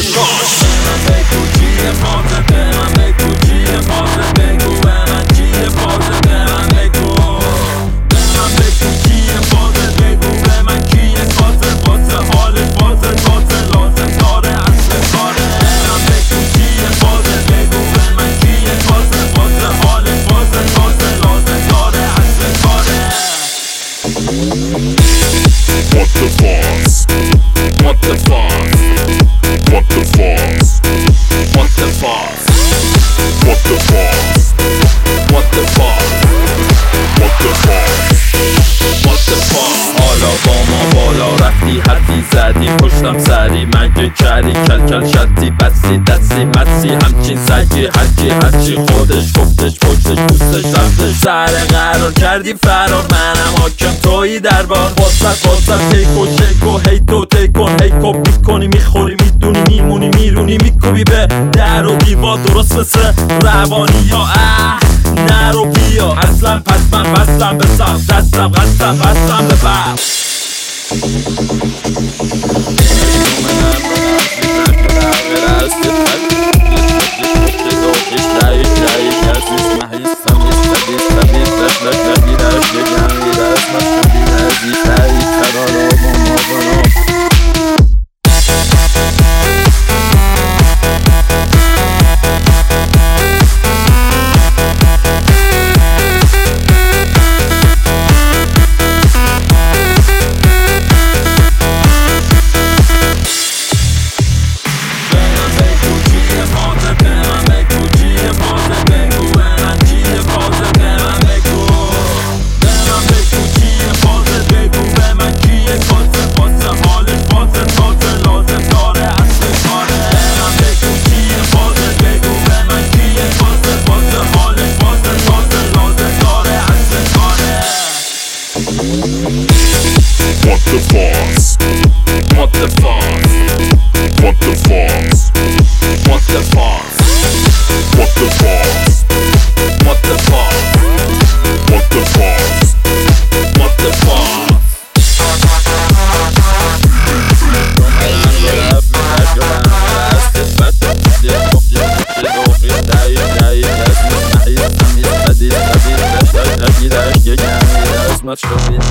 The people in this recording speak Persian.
شاش. بگو چیه فازه به من، بگو چیه فازه، بگو به من چیه فازه به من، بگو به من، بگو چیه فازه، بگو به من کیه فازه، واسه حال فازه تازه لازم داره اصل کاره. به من بگو چیه فازه، بگو به من کیه فازه، واسه حال فازه تازه لازم داره اصل کاره. What the fuss? What the fuck? What the fuss? What the fuck? What the fuss? What the fuck? What the fuss? What the fuck? حالا با ما بالا رفتی حدی زدی پشتم سری مگه کری کل کل شدی بسی دستی مسی همچین سگی هرچی خودش گفتش پشتش دوستش رفتش سر قرار کردی فرار منم حاکم تویی دربار واسط تیک و شیک و هی تو تیک کن هی کپ میکنی میخوری میدونی میمونی میرونی میکوبی به در و دیوار درست مثل روانی یا نرو بیا اصلا پس من بستم به سخت دستم قستم بستم به بر What the fuss? What the fuck? What the fuss? What the fuck? What the fuss? What the fuck? What the fuss? What the fuck? Much